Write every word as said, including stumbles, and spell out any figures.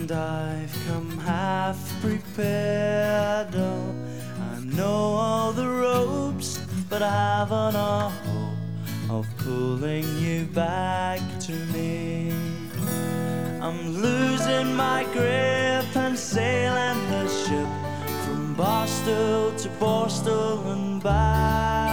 And I've come half prepared. Oh, I know all the ropes, but I haven't a hope of pulling you back to me. I'm losing my grip and sailing the ship from Boston to Borstal and back.